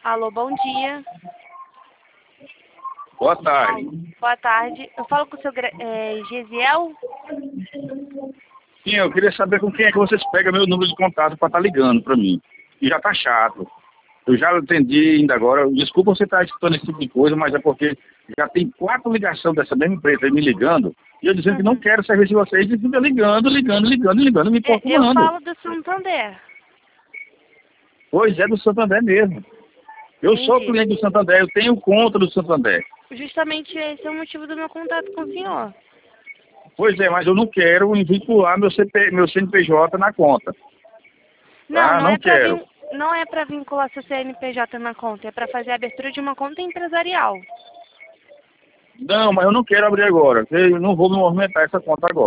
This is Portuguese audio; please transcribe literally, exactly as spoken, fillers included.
Alô, bom dia. Boa tarde. Boa tarde. Eu falo com o seu é, Gesiel? Sim, eu queria saber com quem é que vocês pegam meu número de contato para estar ligando para mim. E já tá chato. Eu já atendi ainda agora. Desculpa você estar escutando esse tipo de coisa, mas é porque já tem quatro ligações dessa mesma empresa aí me ligando. E eu dizendo uhum. que não quero serviço de vocês. E fica ligando, ligando, ligando, ligando, me importunando. Eu falo do Santander. Pois é, do Santander mesmo. Eu Entendi. sou cliente do Santander, eu tenho conta do Santander. Justamente esse é o motivo do meu contato com o senhor. Pois é, mas eu não quero vincular meu, C P, meu C N P J na conta. Não, ah, não, não é pra quero. Vin... não é para vincular seu C N P J na conta, é para fazer a abertura de uma conta empresarial. Não, mas eu não quero abrir agora. Eu não vou me movimentar essa conta agora.